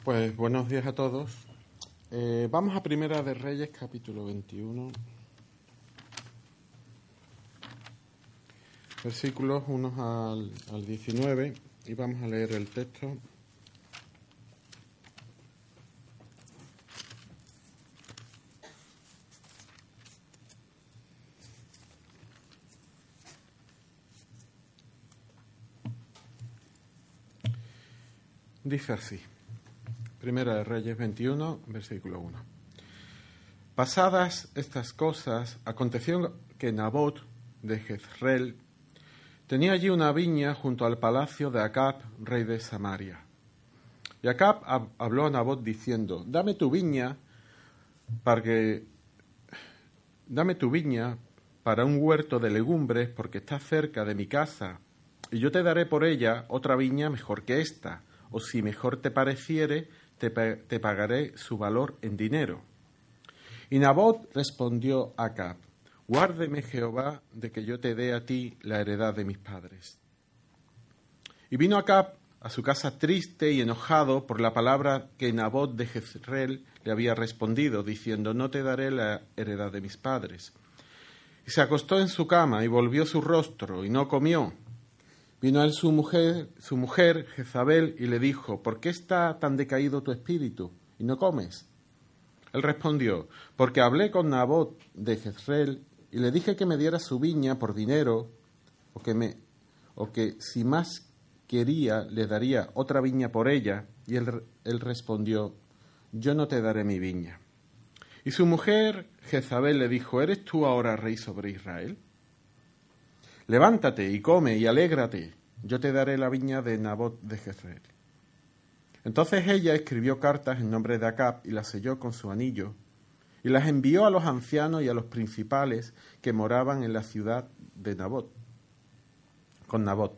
Pues buenos días a todos. Vamos a Primera de Reyes, capítulo 21, versículos 1 al 19, y vamos a leer el texto. Dice así. Primera de Reyes 21, versículo 1. Pasadas estas cosas, aconteció que Nabot de Jezreel tenía allí una viña junto al palacio de Acab, rey de Samaria. Y Acab habló a Nabot diciendo: Dame tu viña para un huerto de legumbres, porque está cerca de mi casa, y yo te daré por ella otra viña mejor que esta, o si mejor te pareciere, te pagaré su valor en dinero. Y Nabot respondió a Acab: Guárdeme Jehová de que yo te dé a ti la heredad de mis padres. Y vino Acab a su casa triste y enojado por la palabra que Nabot de Jezreel le había respondido, diciendo: No te daré la heredad de mis padres. Y se acostó en su cama y volvió su rostro y no comió. Vino a él su mujer Jezabel, y le dijo: ¿Por qué está tan decaído tu espíritu y no comes? Él respondió: Porque hablé con Nabot de Jezreel y le dije que me diera su viña por dinero, o que si más quería le daría otra viña por ella. Y él respondió: Yo no te daré mi viña. Y su mujer Jezabel le dijo: ¿Eres tú ahora rey sobre Israel? Levántate y come y alégrate, yo te daré la viña de Nabot de Jezreel. Entonces ella escribió cartas en nombre de Acab y las selló con su anillo, y las envió a los ancianos y a los principales que moraban en la ciudad de Nabot, con Nabot.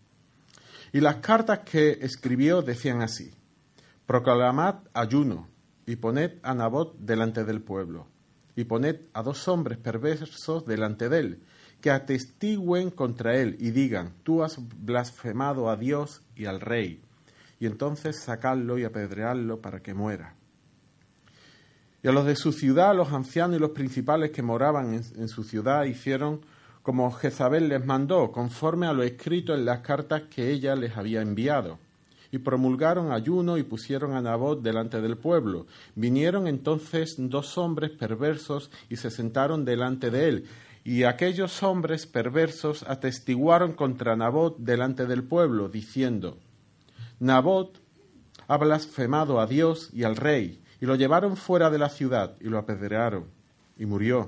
Y las cartas que escribió decían así: Proclamad ayuno, y poned a Nabot delante del pueblo, y poned a 2 hombres perversos delante de él, que atestigüen contra él y digan: Tú has blasfemado a Dios y al rey, y entonces sacadlo y apedreadlo para que muera. Y a los de su ciudad, los ancianos y los principales que moraban en su ciudad, hicieron como Jezabel les mandó, conforme a lo escrito en las cartas que ella les había enviado. Y promulgaron ayuno y pusieron a Nabot delante del pueblo. Vinieron entonces 2 hombres perversos y se sentaron delante de él. Y aquellos hombres perversos atestiguaron contra Nabot delante del pueblo, diciendo: Nabot ha blasfemado a Dios y al rey. Y lo llevaron fuera de la ciudad y lo apedrearon, y murió.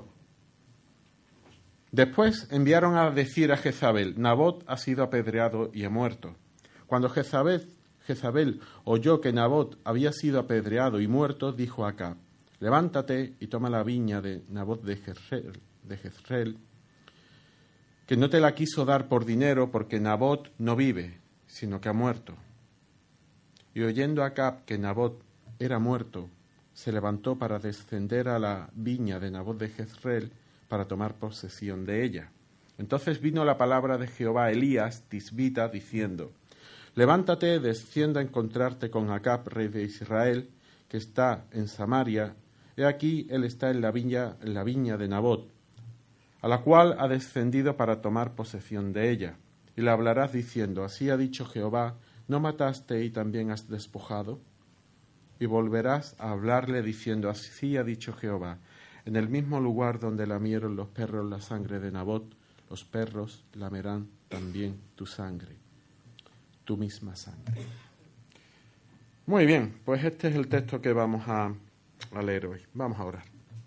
Después enviaron a decir a Jezabel: Nabot ha sido apedreado y ha muerto. Cuando Jezabel oyó que Nabot había sido apedreado y muerto, dijo a Acab: Levántate y toma la viña de Nabot de Jezreel, que no te la quiso dar por dinero, porque Nabot no vive, sino que ha muerto. Y oyendo Acab que Nabot era muerto, se levantó para descender a la viña de Nabot de Jezreel para tomar posesión de ella. Entonces vino la palabra de Jehová a Elías Tisbita, diciendo: Levántate, descienda a encontrarte con Acab, rey de Israel, que está en Samaria. He aquí, él está en la viña de Nabot, a la cual ha descendido para tomar posesión de ella. Y le hablarás diciendo: Así ha dicho Jehová, ¿no mataste y también has despojado? Y volverás a hablarle diciendo: Así ha dicho Jehová, en el mismo lugar donde lamieron los perros la sangre de Nabot, los perros lamerán también tu sangre, tu misma sangre. Muy bien, pues este es el texto que vamos a leer hoy. Vamos a orar.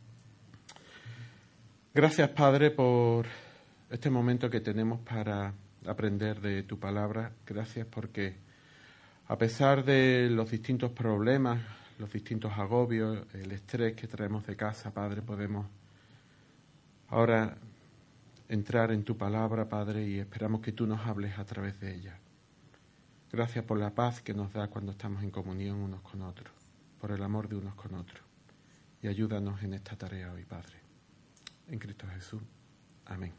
Gracias, Padre, por este momento que tenemos para aprender de tu palabra. Gracias porque, a pesar de los distintos problemas, los distintos agobios, el estrés que traemos de casa, Padre, podemos ahora entrar en tu palabra, Padre, y esperamos que tú nos hables a través de ella. Gracias por la paz que nos da cuando estamos en comunión unos con otros, por el amor de unos con otros. Y ayúdanos en esta tarea hoy, Padre. En Cristo Jesús. Amén.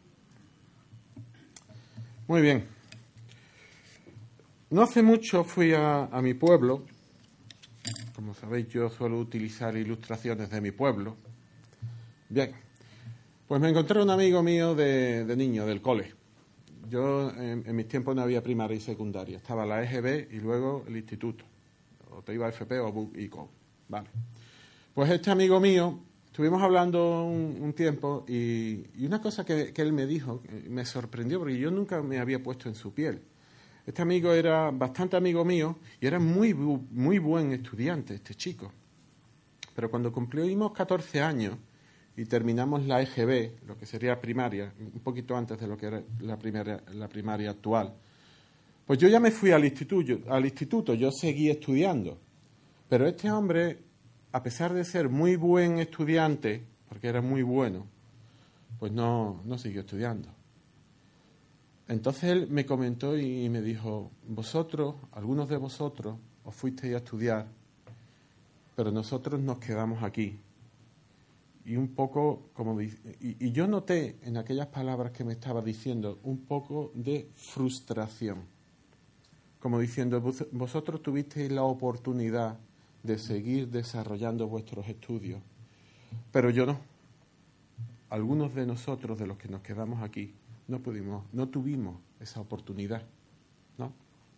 Muy bien. No hace mucho fui a mi pueblo, como sabéis, yo suelo utilizar ilustraciones de mi pueblo. Bien, pues me encontré un amigo mío de niño, del cole. Yo en mis tiempos no había primaria y secundaria. Estaba la EGB y luego el instituto. O te iba a FP o a BUC y CO. Vale. Pues este amigo mío, estuvimos hablando un tiempo y una cosa que él me dijo me sorprendió porque yo nunca me había puesto en su piel. Este amigo era bastante amigo mío y era muy buen estudiante, este chico. Pero cuando cumplimos 14 años y terminamos la EGB, lo que sería primaria, un poquito antes de lo que era la primaria actual, pues yo ya me fui al instituto, yo seguí estudiando. Pero este hombre, a pesar de ser muy buen estudiante, porque era muy bueno, pues no siguió estudiando. Entonces él me comentó y me dijo, algunos de vosotros, os fuisteis a estudiar, pero nosotros nos quedamos aquí. Y un poco, y yo noté en aquellas palabras que me estaba diciendo un poco de frustración. Como diciendo, vosotros tuvisteis la oportunidad de seguir desarrollando vuestros estudios, pero yo no. Algunos de nosotros, de los que nos quedamos aquí, no tuvimos esa oportunidad, ¿no?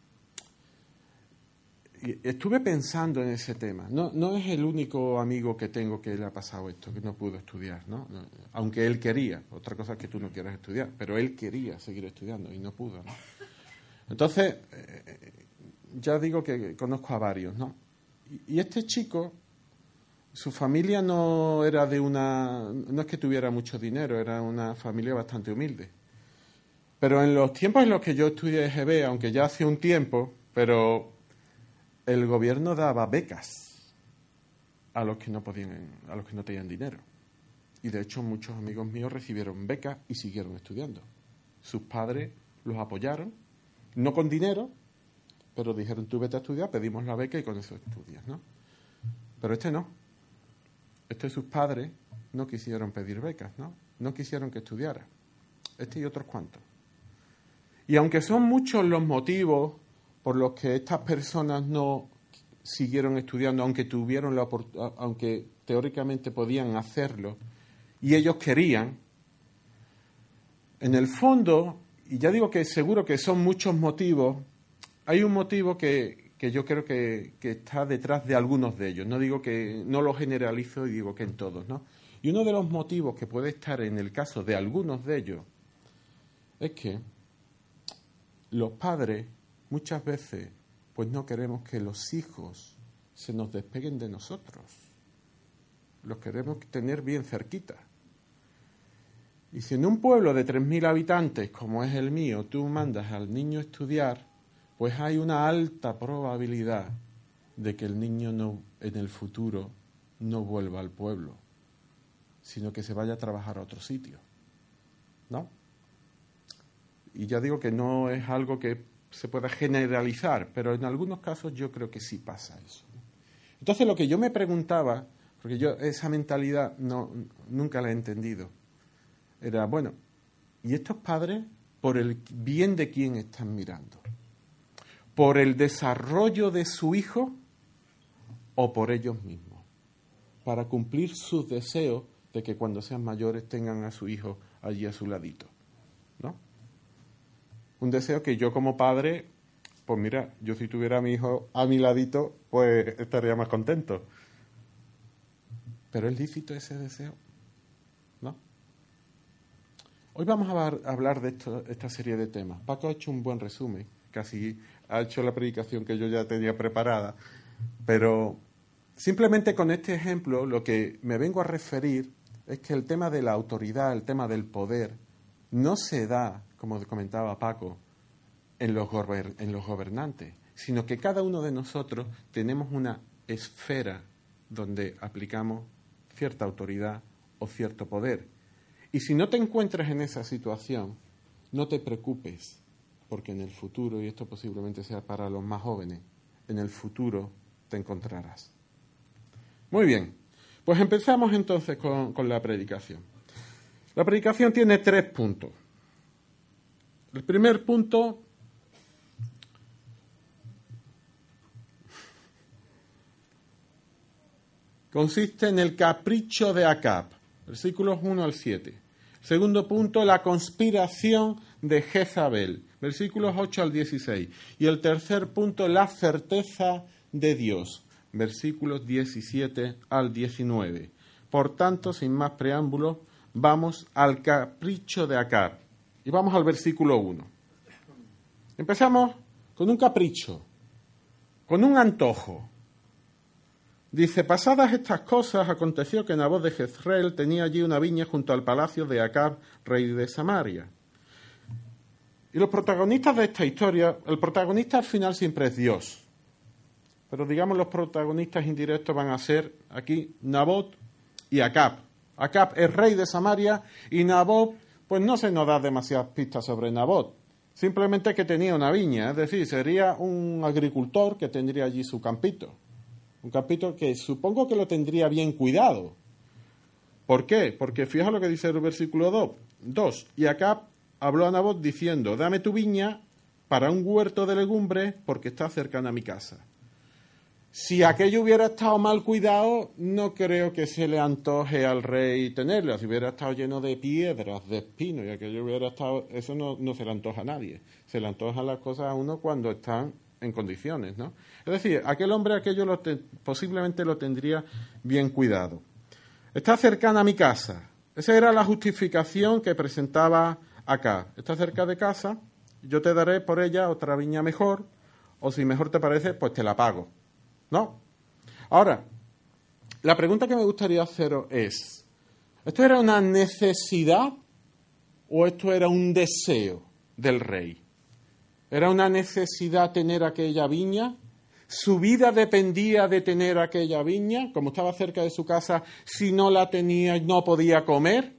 Y estuve pensando en ese tema. No es el único amigo que tengo que le ha pasado esto, que no pudo estudiar, ¿no? Aunque él quería. Otra cosa es que tú no quieras estudiar, pero él quería seguir estudiando y no pudo, ¿no? Entonces, ya digo que conozco a varios, ¿no? Y este chico, su familia no era no es que tuviera mucho dinero, era una familia bastante humilde. Pero en los tiempos en los que yo estudié EGB, aunque ya hace un tiempo, pero el gobierno daba becas a los que no tenían dinero. Y de hecho muchos amigos míos recibieron becas y siguieron estudiando. Sus padres los apoyaron, no con dinero, pero dijeron, tú vete a estudiar, pedimos la beca y con eso estudias, ¿no? Pero este no. Sus padres no quisieron pedir becas, ¿no? No quisieron que estudiara. Y otros cuantos. Y aunque son muchos los motivos por los que estas personas no siguieron estudiando, aunque aunque teóricamente podían hacerlo, y ellos querían, en el fondo, y ya digo que seguro que son muchos motivos, hay un motivo que yo creo que está detrás de algunos de ellos. No digo que, no lo generalizo y digo que en todos, ¿no? Y uno de los motivos que puede estar en el caso de algunos de ellos es que los padres muchas veces pues no queremos que los hijos se nos despeguen de nosotros. Los queremos tener bien cerquita. Y si en un pueblo de 3.000 habitantes, como es el mío, tú mandas al niño a estudiar, pues hay una alta probabilidad de que el niño en el futuro no vuelva al pueblo, sino que se vaya a trabajar a otro sitio, ¿no? Y ya digo que no es algo que se pueda generalizar, pero en algunos casos yo creo que sí pasa eso, ¿no? Entonces lo que yo me preguntaba, porque yo esa mentalidad nunca la he entendido, era, bueno, ¿y estos padres por el bien de quién están mirando? ¿Por el desarrollo de su hijo o por ellos mismos? Para cumplir sus deseos de que cuando sean mayores tengan a su hijo allí a su ladito, ¿no? Un deseo que yo como padre, pues mira, yo si tuviera a mi hijo a mi ladito, pues estaría más contento. ¿Pero es lícito ese deseo? ¿No? Hoy vamos a hablar de esta serie de temas. Paco ha hecho un buen resumen, casi ha hecho la predicación que yo ya tenía preparada, pero simplemente con este ejemplo lo que me vengo a referir es que el tema de la autoridad, el tema del poder, no se da, como comentaba Paco, en los gobernantes, sino que cada uno de nosotros tenemos una esfera donde aplicamos cierta autoridad o cierto poder. Y si no te encuentras en esa situación, no te preocupes, porque en el futuro, y esto posiblemente sea para los más jóvenes, en el futuro te encontrarás. Muy bien, pues empezamos entonces con la predicación. La predicación tiene 3 puntos. El primer punto consiste en el capricho de Acab, versículos 1 al 7. Segundo punto, la conspiración de Jezabel, versículos 8 al 16. Y el tercer punto, la certeza de Dios, versículos 17 al 19. Por tanto, sin más preámbulos, vamos al capricho de Acab. Y vamos al versículo 1. Empezamos con un capricho, con un antojo. Dice, pasadas estas cosas, aconteció que Nabot de Jezreel tenía allí una viña junto al palacio de Acab, rey de Samaria. Y los protagonistas de esta historia, el protagonista al final siempre es Dios. Pero digamos los protagonistas indirectos van a ser aquí Nabot y Acab. Acab es rey de Samaria y Nabot, pues no se nos da demasiadas pistas sobre Nabot. Simplemente que tenía una viña, es decir, sería un agricultor que tendría allí su campito. Un campito que supongo que lo tendría bien cuidado. ¿Por qué? Porque fíjate lo que dice el versículo 2. Y Acab habló a Nabot diciendo, dame tu viña para un huerto de legumbres porque está cercana a mi casa. Si aquello hubiera estado mal cuidado, no creo que se le antoje al rey tenerlo. Si hubiera estado lleno de piedras, de espinos, y aquello hubiera estado... Eso no se le antoja a nadie. Se le antojan las cosas a uno cuando están en condiciones, ¿no? Es decir, aquel hombre aquello posiblemente lo tendría bien cuidado. Está cercana a mi casa. Esa era la justificación que presentaba acá. Está cerca de casa, yo te daré por ella otra viña mejor, o si mejor te parece, pues te la pago. ¿No? Ahora, la pregunta que me gustaría haceros es, ¿esto era una necesidad o esto era un deseo del rey? ¿Era una necesidad tener aquella viña? ¿Su vida dependía de tener aquella viña? Como estaba cerca de su casa, si no la tenía no podía comer.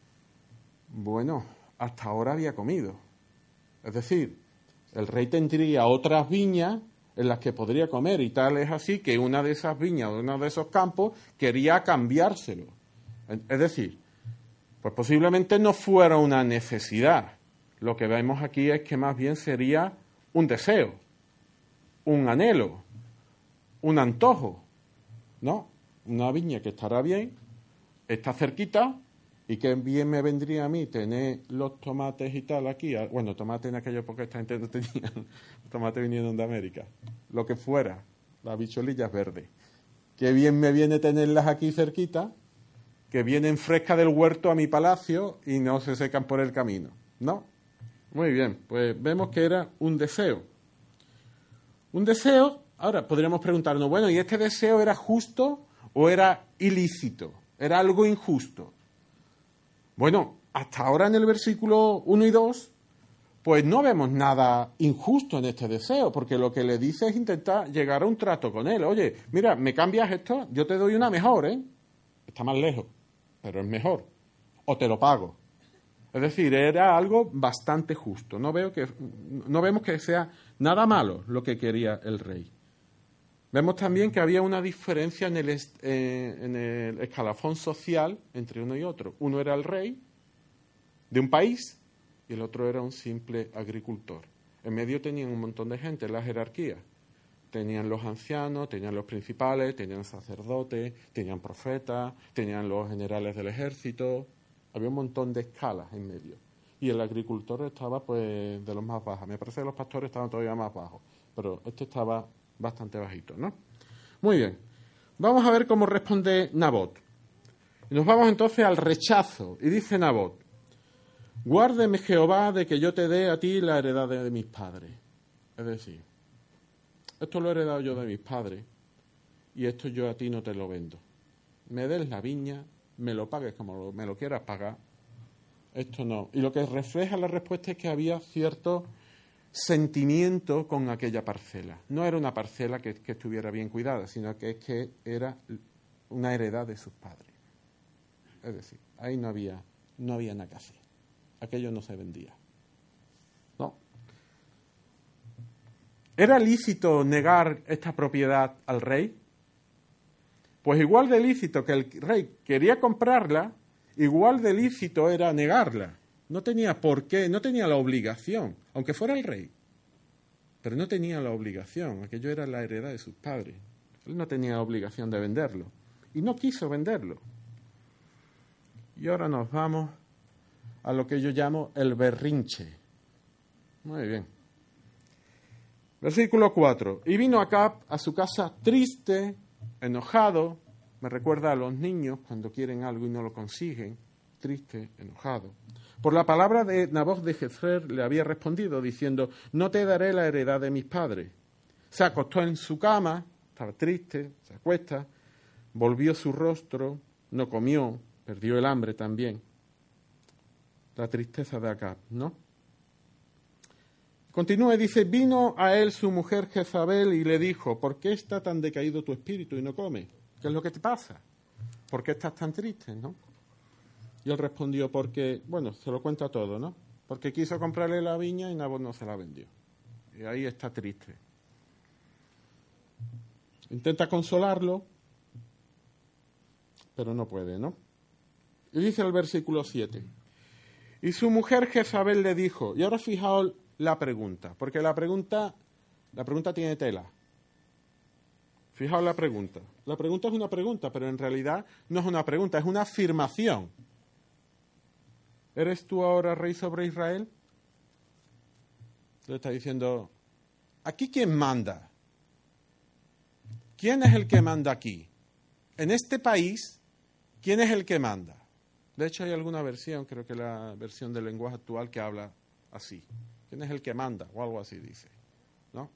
Bueno, hasta ahora había comido. Es decir, el rey tendría otras viñas en las que podría comer, y tal es así que una de esas viñas, uno de esos campos, quería cambiárselo. Es decir, pues posiblemente no fuera una necesidad. Lo que vemos aquí es que más bien sería un deseo, un anhelo, un antojo, ¿no? Una viña que estará bien, está cerquita, y qué bien me vendría a mí tener los tomates y tal aquí. Bueno, tomates en aquella época esta gente no tenía, los tomates vinieron de América, lo que fuera, las bicholillas verdes. Qué bien me viene tenerlas aquí cerquita, que vienen frescas del huerto a mi palacio y no se secan por el camino, ¿no? Muy bien, pues vemos que era un deseo. Un deseo, ahora podríamos preguntarnos, bueno, ¿y este deseo era justo o era ilícito? ¿Era algo injusto? Bueno, hasta ahora en el versículo 1 y 2, pues no vemos nada injusto en este deseo, porque lo que le dice es intentar llegar a un trato con él. Oye, mira, me cambias esto, yo te doy una mejor, ¿eh? Está más lejos, pero es mejor. O te lo pago. Es decir, era algo bastante justo. No vemos que sea nada malo lo que quería el rey. Vemos también que había una diferencia en el escalafón social entre uno y otro. Uno era el rey de un país y el otro era un simple agricultor. En medio tenían un montón de gente en la jerarquía. Tenían los ancianos, tenían los principales, tenían sacerdotes, tenían profetas, tenían los generales del ejército. Había un montón de escalas en medio. Y el agricultor estaba, pues, de los más bajos. Me parece que los pastores estaban todavía más bajos, pero este estaba bastante bajito, ¿no? Muy bien. Vamos a ver cómo responde Nabot. Y nos vamos entonces al rechazo. Y dice Nabot, guárdeme Jehová de que yo te dé a ti la heredad de mis padres. Es decir, esto lo he heredado yo de mis padres y esto yo a ti no te lo vendo. Me des la viña, me lo pagues como me lo quieras pagar, esto no. Y lo que refleja la respuesta es que había cierto sentimiento con aquella parcela. No era una parcela que estuviera bien cuidada, sino que era una heredad de sus padres. Es decir, ahí no había nada que hacer. Aquello no se vendía. No. ¿Era lícito negar esta propiedad al rey? Pues igual de lícito que el rey quería comprarla, igual de lícito era negarla. No tenía por qué, no tenía la obligación, aunque fuera el rey. Pero no tenía la obligación, aquello era la heredad de sus padres. Él no tenía la obligación de venderlo. y no quiso venderlo. Y ahora nos vamos a lo que yo llamo el berrinche. Muy bien. Versículo 4. Y vino Acab a su casa triste, enojado. Me recuerda a los niños cuando quieren algo y no lo consiguen. Triste, enojado. Por la palabra de Naboth de Jezreel le había respondido diciendo: no te daré la heredad de mis padres. Se acostó en su cama, estaba triste, se acuesta, volvió su rostro, no comió, perdió el hambre también. La tristeza de Acab, ¿no? Continúa y dice: vino a él su mujer Jezabel y le dijo: ¿por qué está tan decaído tu espíritu y no come? ¿Qué es lo que te pasa? ¿Por qué estás tan triste, no? Y él respondió: porque, bueno, se lo cuenta todo, ¿no? Porque quiso comprarle la viña y Naboth no se la vendió. Y ahí está triste. Intenta consolarlo, pero no puede, ¿no? Y dice el versículo 7. Y su mujer Jezabel le dijo, y ahora fijaos la pregunta, porque la pregunta tiene tela. Fijaos la pregunta. La pregunta es una pregunta, pero en realidad no es una pregunta, es una afirmación. ¿Eres tú ahora rey sobre Israel? Le está diciendo, ¿aquí quién manda? ¿Quién es el que manda aquí? En este país, ¿quién es el que manda? De hecho, hay alguna versión, creo que la versión del lenguaje actual, que habla así. ¿Quién es el que manda? O algo así dice, ¿no?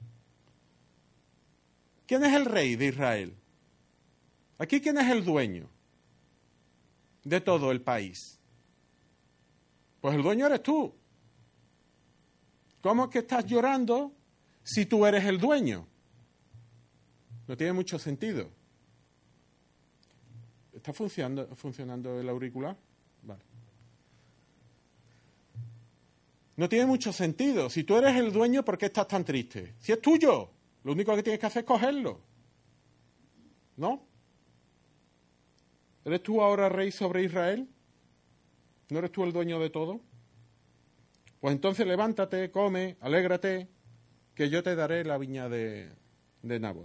¿Quién es el rey de Israel? Aquí, ¿quién es el dueño de todo el país? Pues el dueño eres tú. ¿Cómo es que estás llorando si tú eres el dueño? No tiene mucho sentido. ¿Está funcionando el auricular? Vale. No tiene mucho sentido. Si tú eres el dueño, ¿por qué estás tan triste? Si es tuyo, lo único que tienes que hacer es cogerlo. ¿No? ¿Eres tú ahora rey sobre Israel? ¿No eres tú el dueño de todo? Pues entonces levántate, come, alégrate, que yo te daré la viña de Naboth.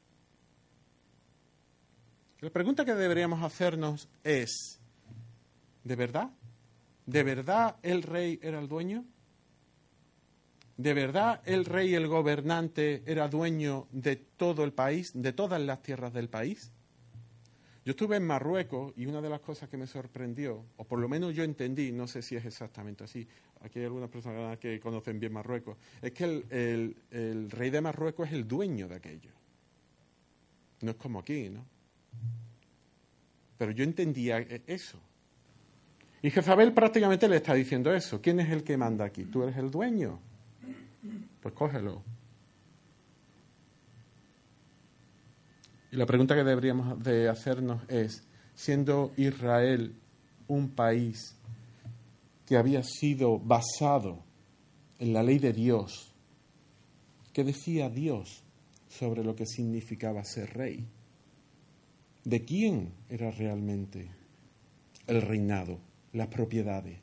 La pregunta que deberíamos hacernos es, ¿de verdad? ¿De verdad el rey era el dueño? ¿De verdad el rey, el gobernante, era dueño de todo el país, de todas las tierras del país? Yo estuve en Marruecos y una de las cosas que me sorprendió, o por lo menos yo entendí, no sé si es exactamente así, aquí hay algunas personas que conocen bien Marruecos, es que el rey de Marruecos es el dueño de aquello. No es como aquí, ¿no? Pero yo entendía eso. Y Jezabel prácticamente le está diciendo eso. ¿Quién es el que manda aquí? ¿Tú eres el dueño? Pues cógelo. Y la pregunta que deberíamos de hacernos es, siendo Israel un país que había sido basado en la ley de Dios, ¿qué decía Dios sobre lo que significaba ser rey? ¿De quién era realmente el reinado, las propiedades?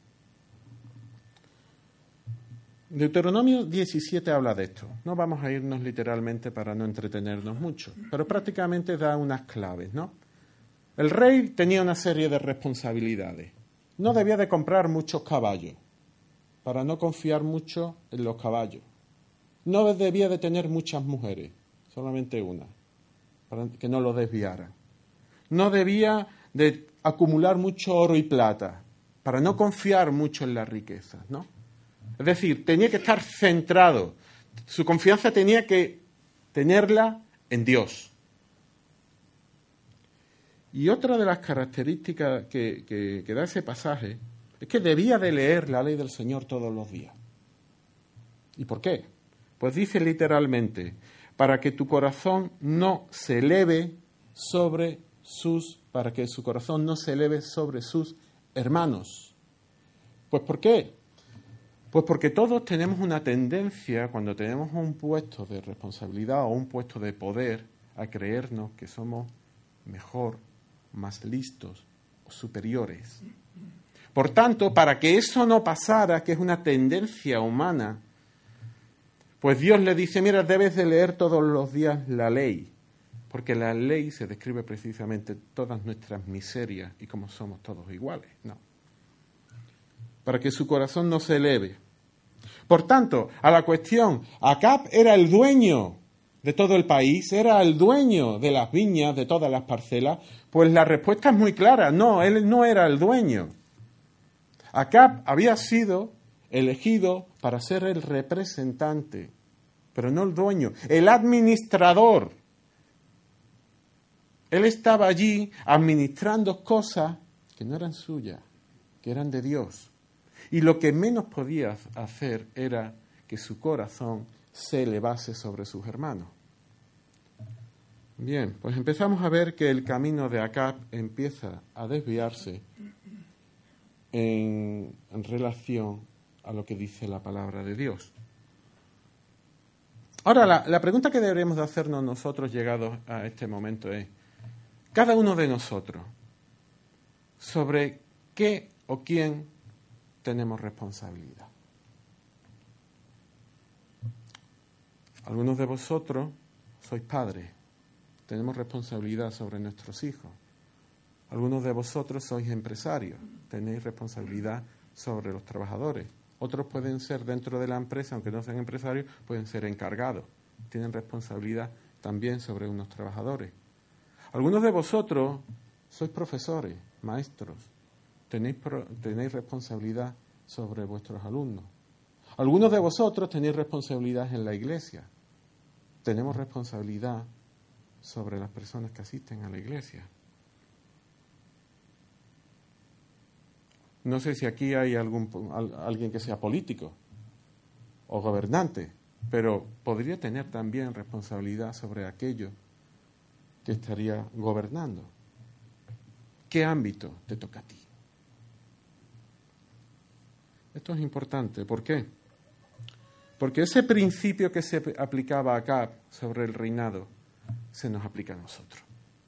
Deuteronomio 17 habla de esto. No vamos a irnos literalmente para no entretenernos mucho, pero prácticamente da unas claves, ¿no? El rey tenía una serie de responsabilidades. No debía de comprar muchos caballos, para no confiar mucho en los caballos. No debía de tener muchas mujeres, solamente una, para que no lo desviaran. No debía de acumular mucho oro y plata, para no confiar mucho en las riquezas, ¿no? Es decir, tenía que estar centrado. Su confianza tenía que tenerla en Dios. Y otra de las características que da ese pasaje es que debía de leer la ley del Señor todos los días. ¿Y por qué? Pues dice literalmente, para que tu corazón no se eleve sobre para que su corazón no se eleve sobre sus hermanos. ¿Pues por qué? Pues porque todos tenemos una tendencia, cuando tenemos un puesto de responsabilidad o un puesto de poder, a creernos que somos mejor, más listos o superiores. Por tanto, para que eso no pasara, que es una tendencia humana, pues Dios le dice, mira, debes de leer todos los días la ley, porque la ley se describe precisamente todas nuestras miserias y cómo somos todos iguales, no. Para que su corazón no se eleve. Por tanto, a la cuestión, Acab era el dueño de todo el país, era el dueño de las viñas, de todas las parcelas, pues la respuesta es muy clara, no, él no era el dueño. Acab había sido elegido para ser el representante, pero no el dueño, el administrador. Él estaba allí administrando cosas que no eran suyas, que eran de Dios. Y lo que menos podía hacer era que su corazón se elevase sobre sus hermanos. Bien, pues empezamos a ver que el camino de Acab empieza a desviarse en relación a lo que dice la palabra de Dios. Ahora, la pregunta que deberíamos de hacernos nosotros llegados a este momento es, cada uno de nosotros, ¿sobre qué o quién tenemos responsabilidad? Algunos de vosotros sois padres, tenemos responsabilidad sobre nuestros hijos. Algunos de vosotros sois empresarios, tenéis responsabilidad sobre los trabajadores. Otros pueden ser dentro de la empresa, aunque no sean empresarios, pueden ser encargados. Tienen responsabilidad también sobre unos trabajadores. Algunos de vosotros sois profesores, maestros. Tenéis responsabilidad sobre vuestros alumnos. Algunos de vosotros tenéis responsabilidad en la iglesia. Tenemos responsabilidad sobre las personas que asisten a la iglesia. No sé si aquí hay alguien que sea político o gobernante, pero podría tener también responsabilidad sobre aquello que estaría gobernando. ¿Qué ámbito te toca a ti? Esto es importante. ¿Por qué? Porque ese principio que se aplicaba a Acab sobre el reinado se nos aplica a nosotros.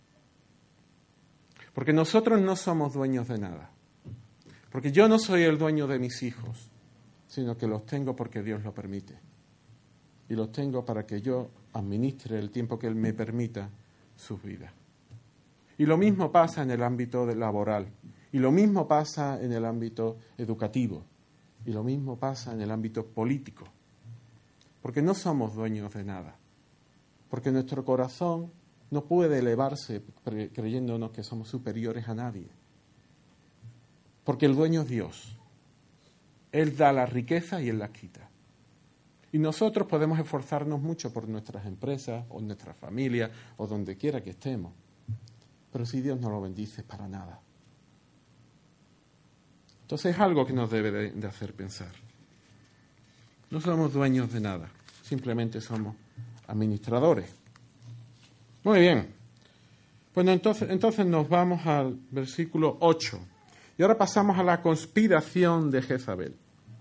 Porque nosotros no somos dueños de nada. Porque yo no soy el dueño de mis hijos, sino que los tengo porque Dios lo permite. Y los tengo para que yo administre el tiempo que Él me permita sus vidas. Y lo mismo pasa en el ámbito laboral. Y lo mismo pasa en el ámbito educativo. Y lo mismo pasa en el ámbito político. Porque no somos dueños de nada. Porque nuestro corazón no puede elevarse creyéndonos que somos superiores a nadie. Porque el dueño es Dios. Él da la riqueza y Él la quita. Y nosotros podemos esforzarnos mucho por nuestras empresas, o nuestras familias, o donde quiera que estemos. Pero si Dios no lo bendice, para nada. Entonces es algo que nos debe de hacer pensar. No somos dueños de nada, simplemente somos administradores. Muy bien. Bueno, entonces nos vamos al versículo 8. Y ahora pasamos a la conspiración de Jezabel.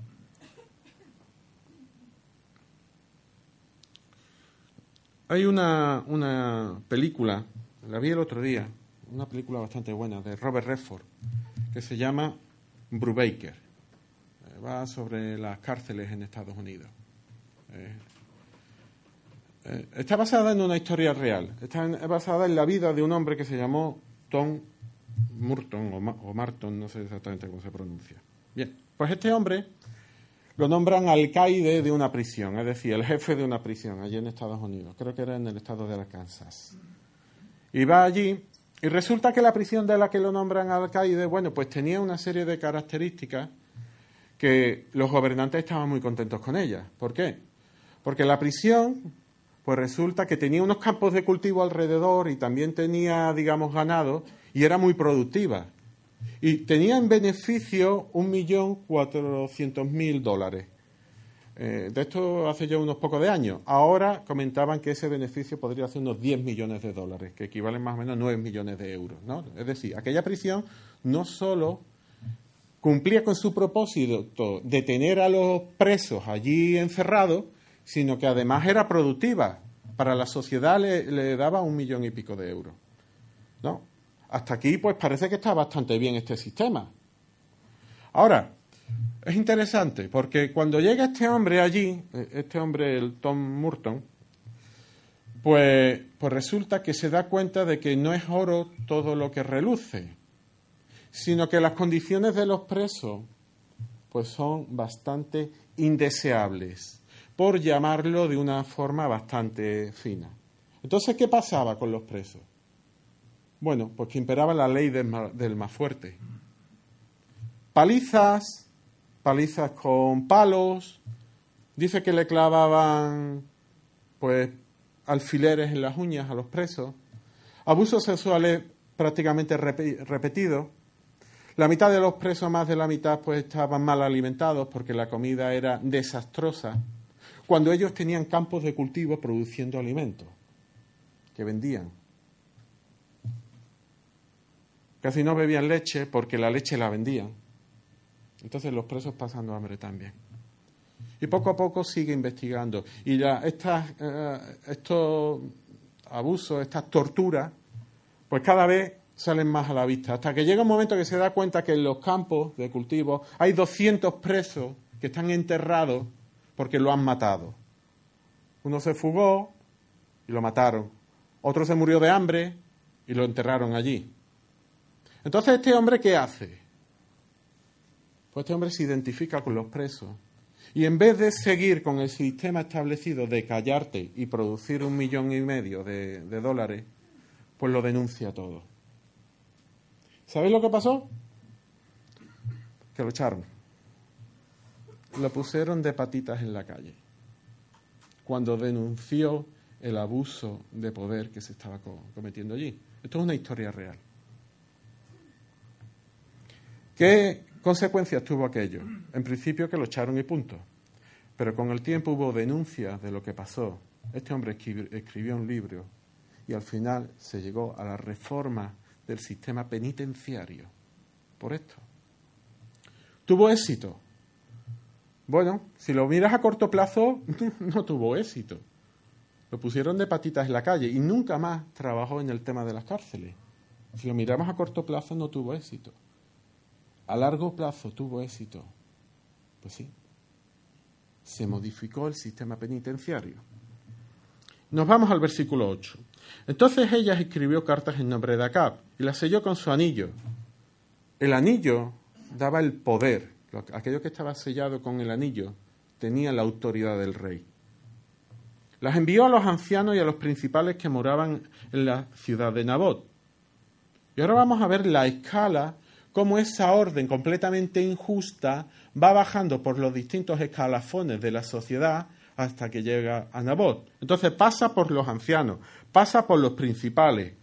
Hay una película, la vi el otro día, una película bastante buena de Robert Redford, que se llama Brubaker. Va sobre las cárceles en Estados Unidos. Está basada en una historia real. Está basada en la vida de un hombre que se llamó Tom Murton o Marton, no sé exactamente cómo se pronuncia. Bien, pues este hombre lo nombran alcaide de una prisión, es decir, el jefe de una prisión allí en Estados Unidos. Creo que era en el estado de Arkansas. Y va allí y resulta que la prisión de la que lo nombran alcaide, bueno, pues tenía una serie de características que los gobernantes estaban muy contentos con ella. ¿Por qué? Porque la prisión, pues resulta que tenía unos campos de cultivo alrededor y también tenía, digamos, ganado y era muy productiva. Y tenía en beneficio $1.400.000. De esto hace ya unos pocos de años. Ahora comentaban que ese beneficio podría ser unos $10 millones, que equivalen más o menos a 9 millones de euros, ¿no? Es decir, aquella prisión no solo cumplía con su propósito de tener a los presos allí encerrados, sino que además era productiva. Para la sociedad le daba 1 millón y pico de euros, ¿no? Hasta aquí, pues parece que está bastante bien este sistema. Ahora, es interesante, porque cuando llega este hombre allí, este hombre, el Tom Murton, Pues resulta que se da cuenta de que no es oro todo lo que reluce, sino que las condiciones de los presos pues son bastante indeseables, por llamarlo de una forma bastante fina. Entonces, ¿qué pasaba con los presos? Bueno, pues que imperaba la ley del más fuerte. Palizas con palos, dice que le clavaban pues alfileres en las uñas a los presos, abusos sexuales prácticamente repetidos. La mitad de los presos, más de la mitad, pues estaban mal alimentados porque la comida era desastrosa, cuando ellos tenían campos de cultivo produciendo alimentos que vendían. Casi no bebían leche porque la leche la vendían. Entonces los presos pasando hambre también. Y poco a poco sigue investigando. Y estos abusos, estas torturas, pues cada vez salen más a la vista. Hasta que llega un momento que se da cuenta que en los campos de cultivo hay 200 presos que están enterrados porque lo han matado. Uno se fugó y lo mataron. Otro se murió de hambre y lo enterraron allí. Entonces, ¿este hombre qué hace? Pues este hombre se identifica con los presos. Y en vez de seguir con el sistema establecido de callarte y producir $1,5 millones de dólares, pues lo denuncia todo. ¿Sabéis lo que pasó? Que lo echaron. Lo pusieron de patitas en la calle cuando denunció el abuso de poder que se estaba cometiendo allí. Esto es una historia real. ¿Qué consecuencias tuvo aquello? En principio que lo echaron y punto. Pero con el tiempo hubo denuncias de lo que pasó. Este hombre escribió un libro y al final se llegó a la reforma del sistema penitenciario por esto. ¿Tuvo éxito? Bueno, si lo miras a corto plazo, no tuvo éxito. Lo pusieron de patitas en la calle y nunca más trabajó en el tema de las cárceles. Si lo miramos a corto plazo, no tuvo éxito. A largo plazo tuvo éxito. Pues sí. Se modificó el sistema penitenciario. Nos vamos al versículo 8. Entonces ella escribió cartas en nombre de Acab y las selló con su anillo. El anillo daba el poder. Aquello que estaba sellado con el anillo tenía la autoridad del rey. Las envió a los ancianos y a los principales que moraban en la ciudad de Nabot. Y ahora vamos a ver la escala, cómo esa orden completamente injusta va bajando por los distintos escalafones de la sociedad hasta que llega a Nabot. Entonces pasa por los ancianos, pasa por los principales.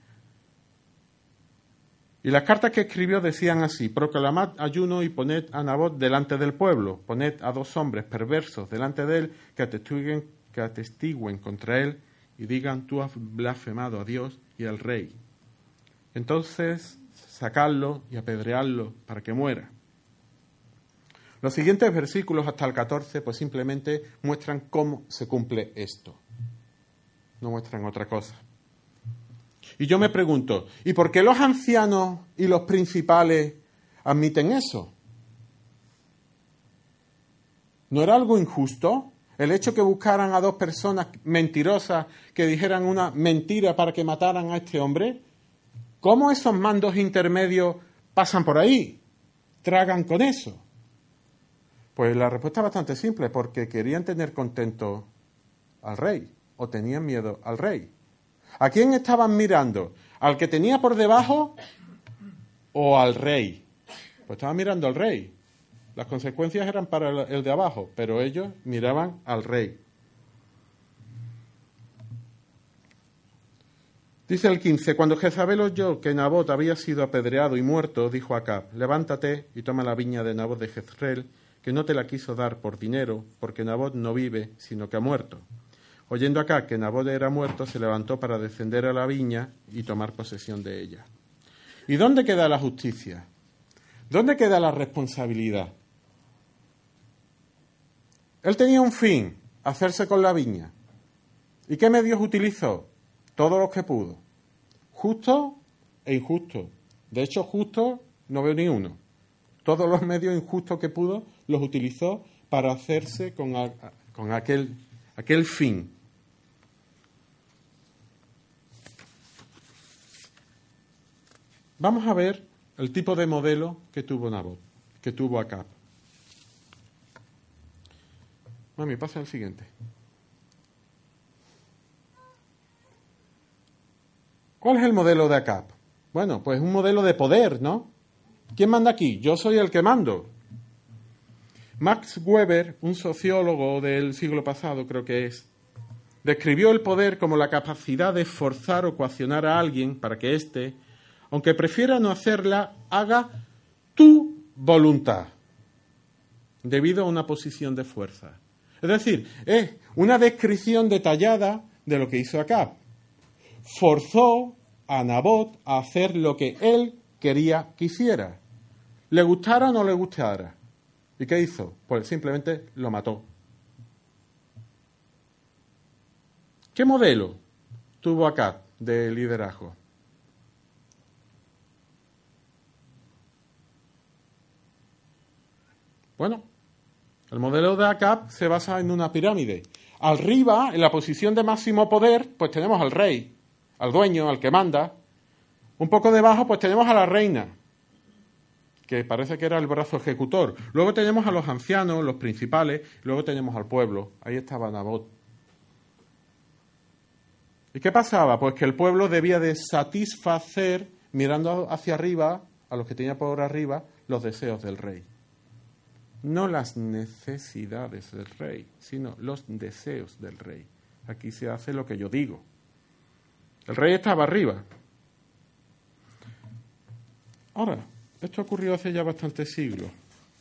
Y las cartas que escribió decían así: proclamad ayuno y poned a Nabot delante del pueblo, poned a 2 hombres perversos delante de él que atestiguen contra él y digan: tú has blasfemado a Dios y al rey. Entonces sacadlo y apedreadlo para que muera. Los siguientes versículos hasta el 14 pues simplemente muestran cómo se cumple esto. No muestran otra cosa. Y yo me pregunto, ¿y por qué los ancianos y los principales admiten eso? ¿No era algo injusto? El hecho que buscaran a 2 personas mentirosas que dijeran una mentira para que mataran a este hombre. ¿Cómo esos mandos intermedios pasan por ahí? ¿Tragan con eso? Pues la respuesta es bastante simple, porque querían tener contento al rey, o tenían miedo al rey. ¿A quién estaban mirando? ¿Al que tenía por debajo o al rey? Pues estaban mirando al rey. Las consecuencias eran para el de abajo, pero ellos miraban al rey. Dice el 15, cuando Jezabel oyó que Nabot había sido apedreado y muerto, dijo a Acab: levántate y toma la viña de Nabot de Jezreel, que no te la quiso dar por dinero, porque Nabot no vive, sino que ha muerto. Oyendo Acab que Nabot era muerto, se levantó para descender a la viña y tomar posesión de ella. ¿Y dónde queda la justicia? ¿Dónde queda la responsabilidad? Él tenía un fin, hacerse con la viña. ¿Y qué medios utilizó? Todos los que pudo. Justo e injusto. De hecho, justo no veo ni uno. Todos los medios injustos que pudo los utilizó para hacerse con aquel fin. Vamos a ver el tipo de modelo que tuvo Nabot, que tuvo Acab. Mami, pasa el siguiente. ¿Cuál es el modelo de Acab? Bueno, pues un modelo de poder, ¿no? ¿Quién manda aquí? Yo soy el que mando. Max Weber, un sociólogo del siglo pasado, creo que es, describió el poder como la capacidad de forzar o coaccionar a alguien para que éste, aunque prefiera no hacerla, haga tu voluntad, debido a una posición de fuerza. Es decir, es una descripción detallada de lo que hizo Acab. Forzó a Nabot a hacer lo que él quería que hiciera, le gustara o no le gustara. ¿Y qué hizo? Pues simplemente lo mató. ¿Qué modelo tuvo Acab de liderazgo? Bueno, el modelo de Acab se basa en una pirámide. Arriba, en la posición de máximo poder, pues tenemos al rey, al dueño, al que manda. Un poco debajo, pues tenemos a la reina, que parece que era el brazo ejecutor. Luego tenemos a los ancianos, los principales, y luego tenemos al pueblo. Ahí estaba Nabot. ¿Y qué pasaba? Pues que el pueblo debía de satisfacer, mirando hacia arriba, a los que tenía por arriba, los deseos del rey. No las necesidades del rey, sino los deseos del rey. Aquí se hace lo que yo digo. El rey estaba arriba. Ahora, esto ocurrió hace ya bastantes siglos.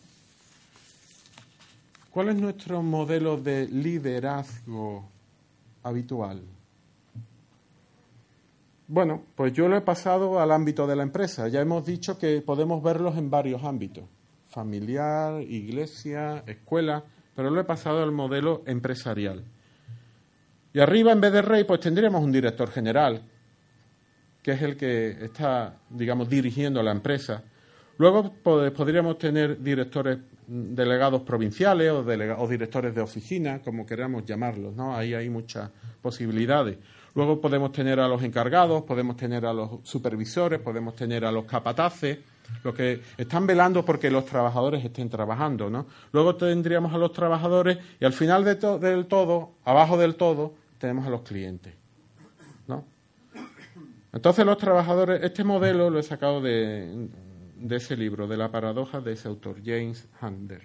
¿Cuál es nuestro modelo de liderazgo habitual? Bueno, pues yo lo he pasado al ámbito de la empresa. Ya hemos dicho que podemos verlos en varios ámbitos. Familiar, iglesia, escuela, pero lo he pasado al modelo empresarial. Y arriba, en vez de rey, pues tendríamos un director general, que es el que está, digamos, dirigiendo la empresa. Luego podríamos tener directores, delegados provinciales o directores de oficina, como queramos llamarlos, ¿no? Ahí hay muchas posibilidades. Luego podemos tener a los encargados, podemos tener a los supervisores, podemos tener a los capataces, los que están velando porque los trabajadores estén trabajando, ¿no? Luego tendríamos a los trabajadores y al final del todo, abajo del todo, tenemos a los clientes, ¿no? Entonces los trabajadores, este modelo lo he sacado de ese libro, de la paradoja de ese autor, James Hunter.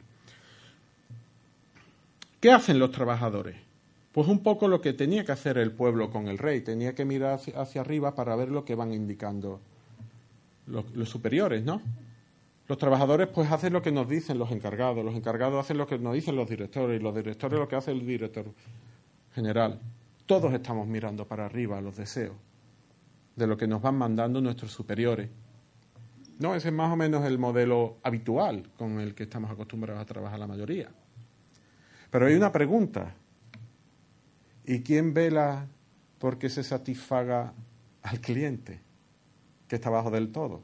¿Qué hacen los trabajadores? Pues un poco lo que tenía que hacer el pueblo con el rey. Tenía que mirar hacia arriba para ver lo que van indicando los superiores, ¿no? Los trabajadores pues hacen lo que nos dicen los encargados hacen lo que nos dicen los directores, y los directores lo que hace el director general. Todos estamos mirando para arriba los deseos de lo que nos van mandando nuestros superiores. No, ese es más o menos el modelo habitual con el que estamos acostumbrados a trabajar la mayoría. Pero hay una pregunta. ¿Y quién vela porque se satisfaga al cliente, que está abajo del todo?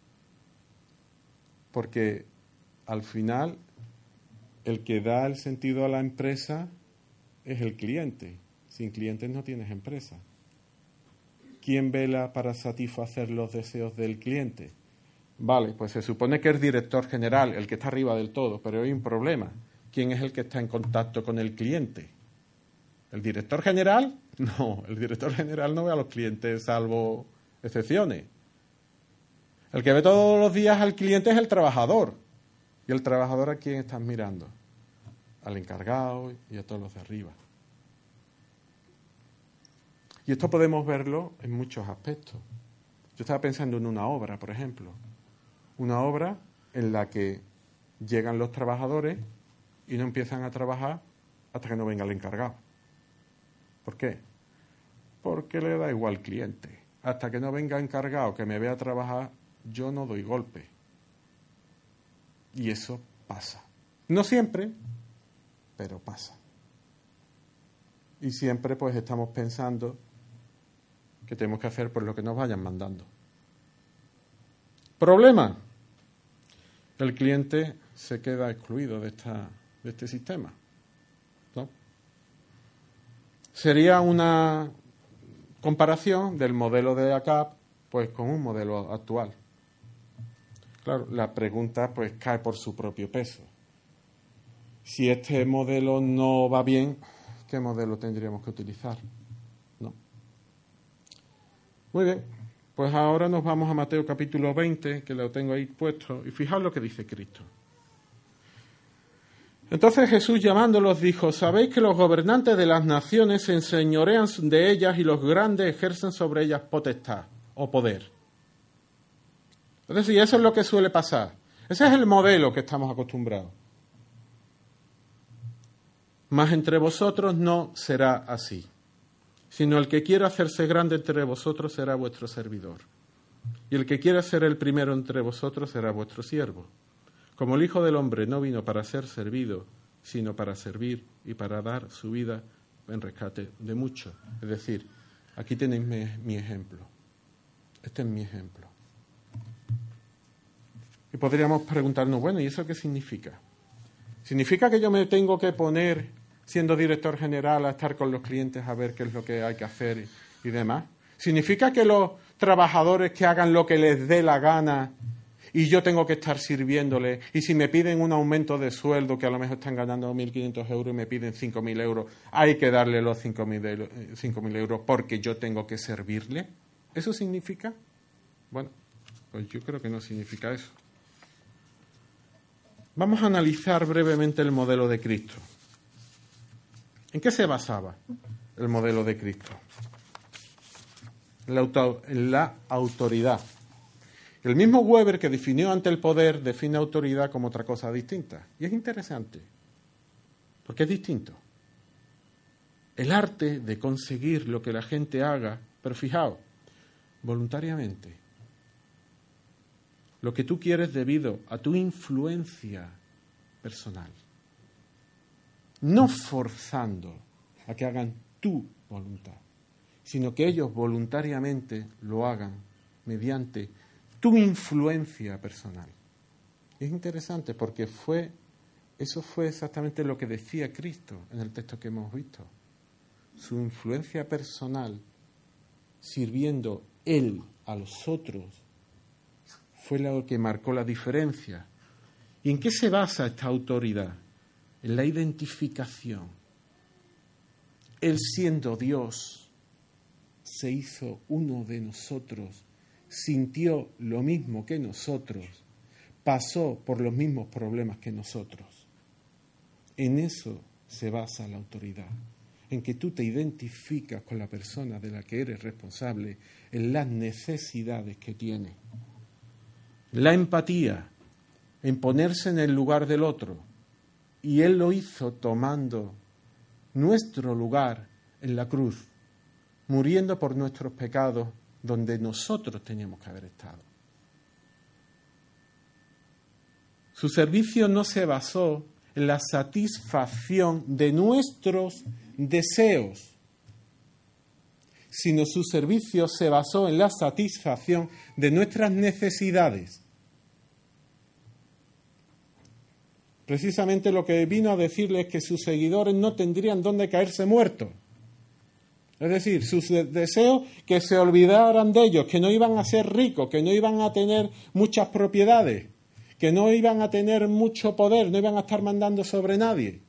Porque al final el que da el sentido a la empresa es el cliente. Sin clientes no tienes empresa. ¿Quién vela para satisfacer los deseos del cliente? Vale, pues se supone que es el director general, el que está arriba del todo, pero hay un problema. ¿Quién es el que está en contacto con el cliente? ¿El director general? No, el director general no ve a los clientes, salvo excepciones. El que ve todos los días al cliente es el trabajador. ¿Y el trabajador a quién estás mirando? Al encargado y a todos los de arriba. Y esto podemos verlo en muchos aspectos. Yo estaba pensando en una obra, por ejemplo. Una obra en la que llegan los trabajadores y no empiezan a trabajar hasta que no venga el encargado. ¿Por qué? Porque le da igual al cliente. Hasta que no venga encargado que me vea trabajar, yo no doy golpe. Y eso pasa. No siempre, pero pasa. Y siempre pues estamos pensando que tenemos que hacer por lo que nos vayan mandando. Problema. El cliente se queda excluido de este sistema, ¿no? Sería una comparación del modelo de Acab pues con un modelo actual. Claro, la pregunta pues cae por su propio peso. Si este modelo no va bien, ¿qué modelo tendríamos que utilizar? ¿No? Muy bien, pues ahora nos vamos a Mateo capítulo 20, que lo tengo ahí puesto, y fijaos lo que dice Cristo. Entonces Jesús llamándolos dijo: ¿sabéis que los gobernantes de las naciones se enseñorean de ellas y los grandes ejercen sobre ellas potestad o poder? Es decir, eso es lo que suele pasar. Ese es el modelo que estamos acostumbrados. Mas entre vosotros no será así, sino el que quiera hacerse grande entre vosotros será vuestro servidor. Y el que quiera ser el primero entre vosotros será vuestro siervo. Como el Hijo del Hombre no vino para ser servido, sino para servir y para dar su vida en rescate de muchos. Es decir, aquí tenéis mi ejemplo. Este es mi ejemplo. Y podríamos preguntarnos, bueno, ¿y eso qué significa? ¿Significa que yo me tengo que poner, siendo director general, a estar con los clientes a ver qué es lo que hay que hacer y demás? ¿Significa que los trabajadores que hagan lo que les dé la gana y yo tengo que estar sirviéndoles, y si me piden un aumento de sueldo, que a lo mejor están ganando 1.500 euros y me piden 5.000 euros, hay que darle los 5.000 euros porque yo tengo que servirle? ¿Eso significa? Bueno, pues yo creo que no significa eso. Vamos a analizar brevemente el modelo de Cristo. ¿En qué se basaba el modelo de Cristo? En la autoridad. El mismo Weber, que definió ante el poder, define autoridad como otra cosa distinta. Y es interesante, porque es distinto. El arte de conseguir lo que la gente haga, pero fijaos, voluntariamente. Lo que tú quieres debido a tu influencia personal. No forzando a que hagan tu voluntad, sino que ellos voluntariamente lo hagan mediante tu influencia personal. Es interesante porque eso fue exactamente lo que decía Cristo en el texto que hemos visto. Su influencia personal, sirviendo Él a los otros, fue lo que marcó la diferencia. ¿Y en qué se basa esta autoridad? En la identificación. Él, siendo Dios, se hizo uno de nosotros, sintió lo mismo que nosotros, pasó por los mismos problemas que nosotros. En eso se basa la autoridad, en que tú te identificas con la persona de la que eres responsable, en las necesidades que tiene. La empatía, en ponerse en el lugar del otro, y Él lo hizo tomando nuestro lugar en la cruz, muriendo por nuestros pecados, donde nosotros teníamos que haber estado. Su servicio no se basó en la satisfacción de nuestros deseos, sino su servicio se basó en la satisfacción de nuestras necesidades. Precisamente lo que vino a decirles es que sus seguidores no tendrían dónde caerse muertos. Es decir, sus deseos, que se olvidaran de ellos, que no iban a ser ricos, que no iban a tener muchas propiedades, que no iban a tener mucho poder, no iban a estar mandando sobre nadie.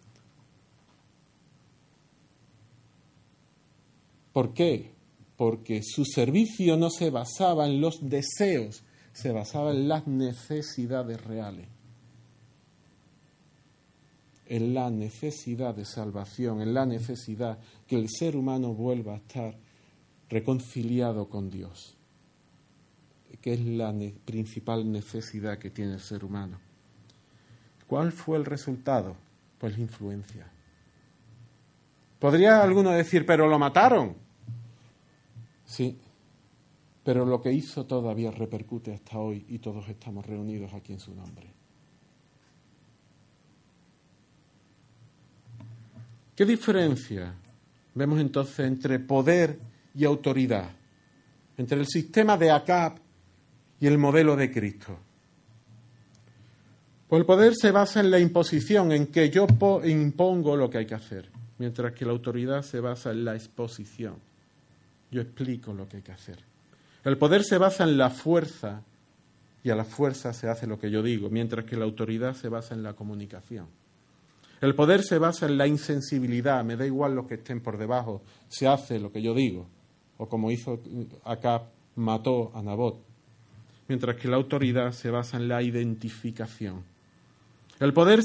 ¿Por qué? Porque su servicio no se basaba en los deseos, se basaba en las necesidades reales. En la necesidad de salvación, en la necesidad que el ser humano vuelva a estar reconciliado con Dios, que es la principal necesidad que tiene el ser humano. ¿Cuál fue el resultado? Pues la influencia. ¿Podría alguno decir, pero lo mataron? Sí, pero lo que hizo todavía repercute hasta hoy y todos estamos reunidos aquí en su nombre. ¿Qué diferencia vemos entonces entre poder y autoridad? Entre el sistema de Acab y el modelo de Cristo. Pues el poder se basa en la imposición, en que yo impongo lo que hay que hacer, mientras que la autoridad se basa en la exposición. Yo explico lo que hay que hacer. El poder se basa en la fuerza y a la fuerza se hace lo que yo digo, mientras que la autoridad se basa en la comunicación. El poder se basa en la insensibilidad, me da igual los que estén por debajo, se hace lo que yo digo, o como hizo Acab, mató a Nabot, mientras que la autoridad se basa en la identificación. El poder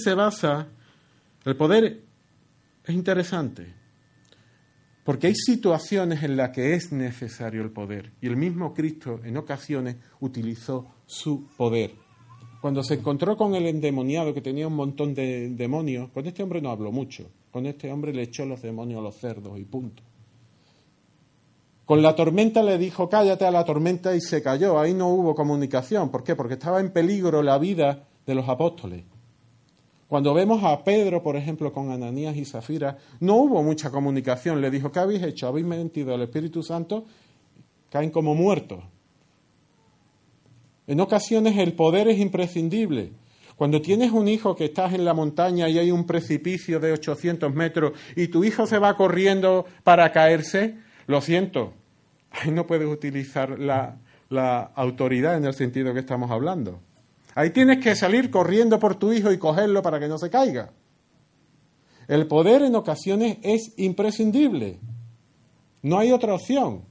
es interesante, porque hay situaciones en las que es necesario el poder, y el mismo Cristo en ocasiones utilizó su poder. Cuando se encontró con el endemoniado que tenía un montón de demonios, con este hombre no habló mucho, con este hombre le echó los demonios a los cerdos y punto. Con la tormenta le dijo, cállate a la tormenta, y se calló, ahí no hubo comunicación. ¿Por qué? Porque estaba en peligro la vida de los apóstoles. Cuando vemos a Pedro, por ejemplo, con Ananías y Zafira, no hubo mucha comunicación. Le dijo, ¿qué habéis hecho? ¿Habéis mentido al Espíritu Santo? Caen como muertos. En ocasiones el poder es imprescindible. Cuando tienes un hijo que estás en la montaña y hay un precipicio de 800 metros y tu hijo se va corriendo para caerse, lo siento, ahí no puedes utilizar la autoridad en el sentido que estamos hablando. Ahí tienes que salir corriendo por tu hijo y cogerlo para que no se caiga. El poder en ocasiones es imprescindible. No hay otra opción.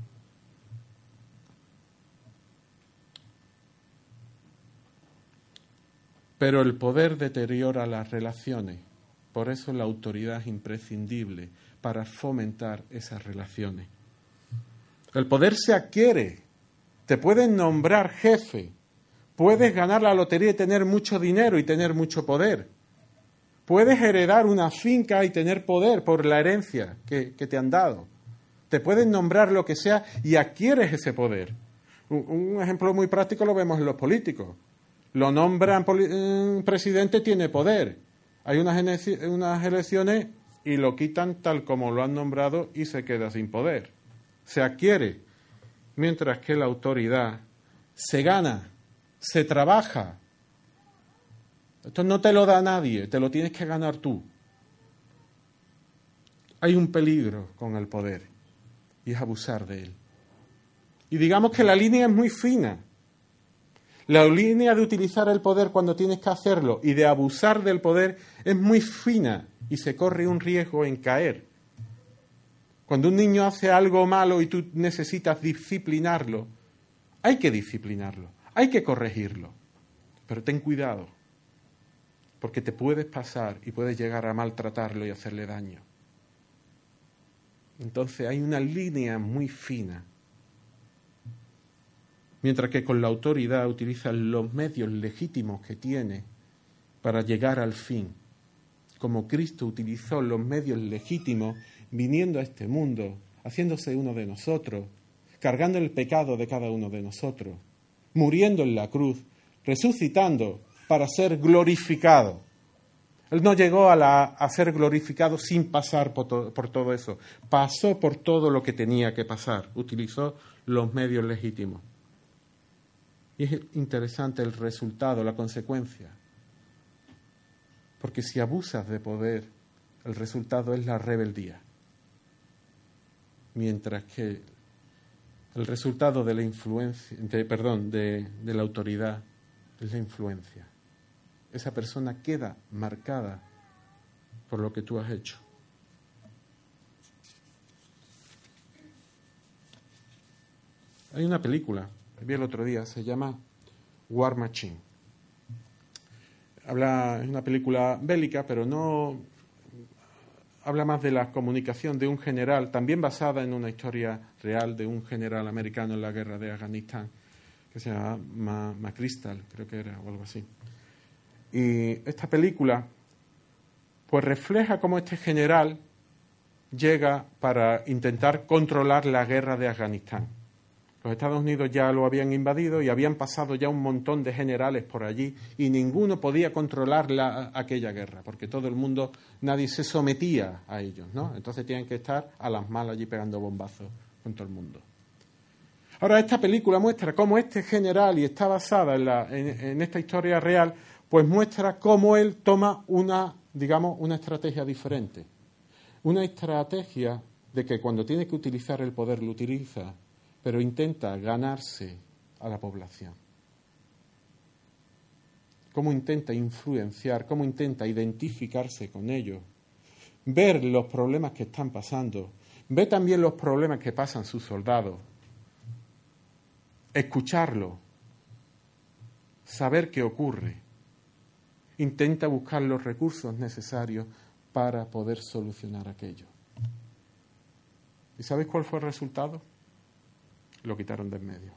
Pero el poder deteriora las relaciones. Por eso la autoridad es imprescindible para fomentar esas relaciones. El poder se adquiere. Te pueden nombrar jefe. Puedes ganar la lotería y tener mucho dinero y tener mucho poder. Puedes heredar una finca y tener poder por la herencia que te han dado. Te pueden nombrar lo que sea y adquieres ese poder. Un ejemplo muy práctico lo vemos en los políticos. Lo nombran presidente, tiene poder. Hay unas elecciones y lo quitan tal como lo han nombrado y se queda sin poder. Se adquiere. Mientras que la autoridad se gana, se trabaja. Esto no te lo da nadie, te lo tienes que ganar tú. Hay un peligro con el poder y es abusar de él. Y digamos que la línea es muy fina. La línea de utilizar el poder cuando tienes que hacerlo y de abusar del poder es muy fina y se corre un riesgo en caer. Cuando un niño hace algo malo y tú necesitas disciplinarlo, hay que disciplinarlo, hay que corregirlo. Pero ten cuidado, porque te puedes pasar y puedes llegar a maltratarlo y hacerle daño. Entonces hay una línea muy fina. Mientras que con la autoridad utiliza los medios legítimos que tiene para llegar al fin. Como Cristo utilizó los medios legítimos viniendo a este mundo, haciéndose uno de nosotros, cargando el pecado de cada uno de nosotros, muriendo en la cruz, resucitando para ser glorificado. Él no llegó a ser glorificado sin pasar por todo eso. Pasó por todo lo que tenía que pasar. Utilizó los medios legítimos. Y es interesante el resultado, la consecuencia. Porque si abusas de poder, el resultado es la rebeldía. Mientras que el resultado de la influencia, de la autoridad es la influencia. Esa persona queda marcada por lo que tú has hecho. Hay una película vi el otro día, se llama War Machine. Es una película bélica, pero no habla más de la comunicación de un general, también basada en una historia real de un general americano en la guerra de Afganistán, que se llama McChrystal, creo que era, o algo así. Y esta película pues refleja cómo este general llega para intentar controlar la guerra de Afganistán. Los Estados Unidos ya lo habían invadido y habían pasado ya un montón de generales por allí y ninguno podía controlar aquella guerra, porque todo el mundo, nadie se sometía a ellos, ¿no? Entonces tienen que estar a las malas allí pegando bombazos con todo el mundo. Ahora, esta película muestra cómo este general, y está basada en esta historia real, pues muestra cómo él toma una estrategia diferente. Una estrategia de que cuando tiene que utilizar el poder lo utiliza, pero intenta ganarse a la población. cómo intenta influenciar, cómo intenta identificarse con ellos, ver los problemas que están pasando, ve también los problemas que pasan sus soldados, escucharlo, saber qué ocurre, intenta buscar los recursos necesarios para poder solucionar aquello. ¿Y sabéis cuál fue el resultado? Lo quitaron de en medio.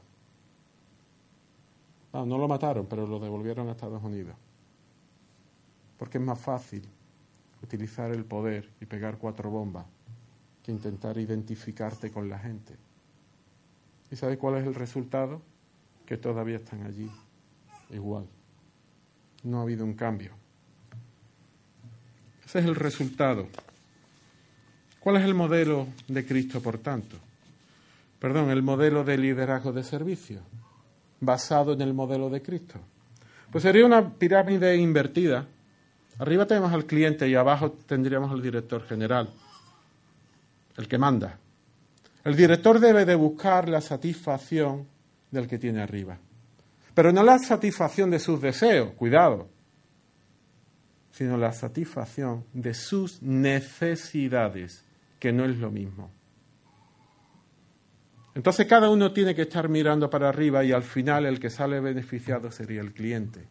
No lo mataron, pero lo devolvieron a Estados Unidos. Porque es más fácil utilizar el poder y pegar 4 bombas que intentar identificarte con la gente. ¿Y sabéis cuál es el resultado? Que todavía están allí, igual. No ha habido un cambio. Ese es el resultado. ¿Cuál es el modelo de Cristo, por tanto? El modelo de liderazgo de servicio, basado en el modelo de Cristo. Pues sería una pirámide invertida. Arriba tenemos al cliente y abajo tendríamos al director general, el que manda. El director debe de buscar la satisfacción del que tiene arriba. Pero no la satisfacción de sus deseos, cuidado, sino la satisfacción de sus necesidades, que no es lo mismo. Entonces cada uno tiene que estar mirando para arriba y al final el que sale beneficiado sería el cliente.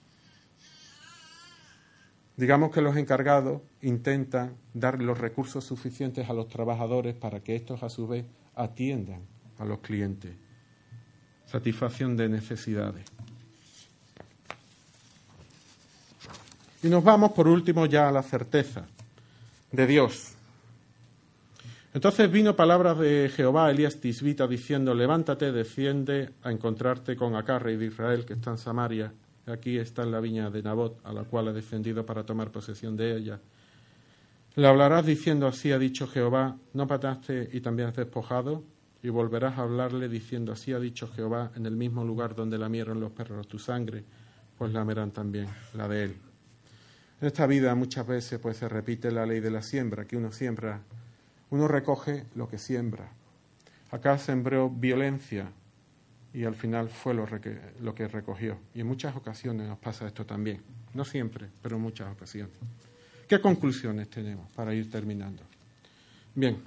Digamos que los encargados intentan dar los recursos suficientes a los trabajadores para que estos a su vez atiendan a los clientes. Satisfacción de necesidades. Y nos vamos por último ya a la certeza de Dios. Entonces vino palabra de Jehová a Elías Tisbita diciendo: levántate, desciende a encontrarte con Acab, rey de Israel, que está en Samaria. Aquí está en la viña de Nabot, a la cual ha descendido para tomar posesión de ella. Le hablarás diciendo: así ha dicho Jehová, no mataste y también has despojado. Y volverás a hablarle diciendo: así ha dicho Jehová, en el mismo lugar donde lamieron los perros tu sangre, pues lamerán también la de él. En esta vida muchas veces pues se repite la ley de la siembra, que uno siembra, uno recoge lo que siembra. Acá sembró violencia y al final fue lo que recogió. Y en muchas ocasiones nos pasa esto también. No siempre, pero en muchas ocasiones. ¿Qué conclusiones tenemos para ir terminando? Bien.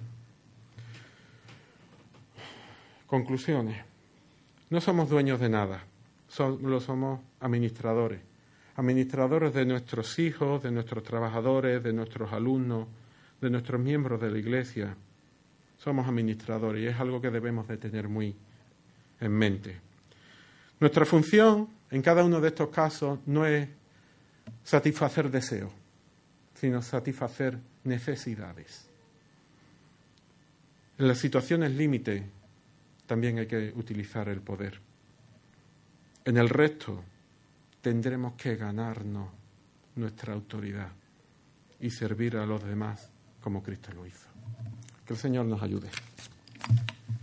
Conclusiones. No somos dueños de nada, solo somos administradores. Administradores de nuestros hijos, de nuestros trabajadores, de nuestros alumnos, de nuestros miembros de la Iglesia. Somos administradores y es algo que debemos de tener muy en mente. Nuestra función en cada uno de estos casos no es satisfacer deseos, sino satisfacer necesidades. En las situaciones límite también hay que utilizar el poder. En el resto tendremos que ganarnos nuestra autoridad y servir a los demás como Cristo lo hizo. Que el Señor nos ayude.